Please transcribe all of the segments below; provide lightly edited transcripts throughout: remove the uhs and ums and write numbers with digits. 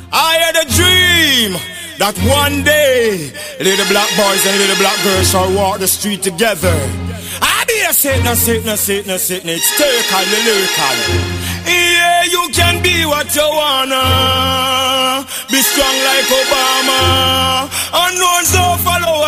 I had a dream that one day little black boys and little black girls shall walk the street together. I be a sitting, it's lyrical, lyrical. Yeah, you can be what you wanna. Be strong like Obama. Unknown so follow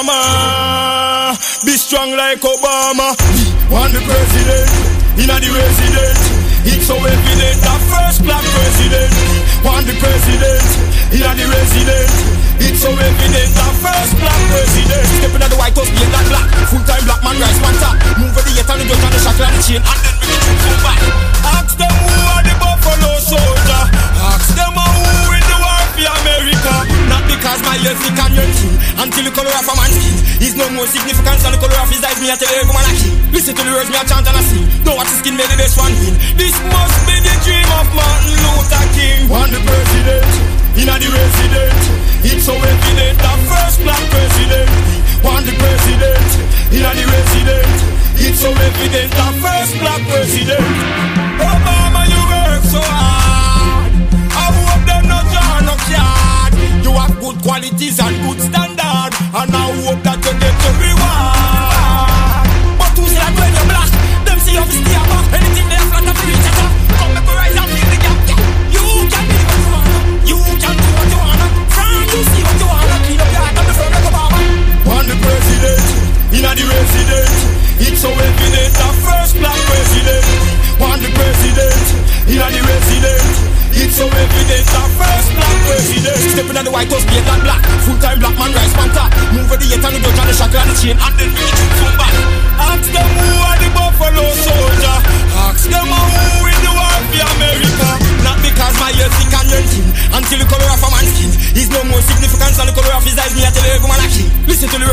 Osama. Be strong like Obama. Want the president, inna the resident. It's so evident that first black president. Want the president, inna the resident. It's so evident that first black president. Stepping at the White House, being that black. Full-time black man, rise one top. Move with the yet and the judge and the shackle and the chain. And then we get you come back. Ask them who are the Buffalo Soldier. Ask them who in the war for America. Not because my ears thick and your king. Until the color of a man's skin is no more significant than the color of his eyes. Me I tell every man a king. Listen to the words me I chant and I sing. Know what his skin made the best one win. This must be the dream of Martin Luther King. Want the president, inna the resident. It's so evident that first black president. Want the president, inna the resident. It's so evident that first black president. Obama, you work so hard. I hope them not draw no card. You have good qualities and good standard, and I hope that you get your reward. But who say that when you're black? Them see you stay back. Anything they have flat up to reach at up. Come make a rise and feel the gap. You can be what you wanna. You can do what you wanna. From you see what you wanna. Clean up your heart and be firm like Obama. Want the president, inna the resident. It's so evident that first black president. Want the president, inna the resident. It's so evident that first black president. Stepping at the White House, being that black. Full-time black man, rise from top. Move with the yet and the judge and the shackle and the chain. And then we get you come back. Ask them who are the Buffalo Soldier. Ask them who in the war for America. Not because my ears thick and your thin. Until the color of a man's skin is no more significant than the color of his eyes. Me I tell everyone a king. Listen to the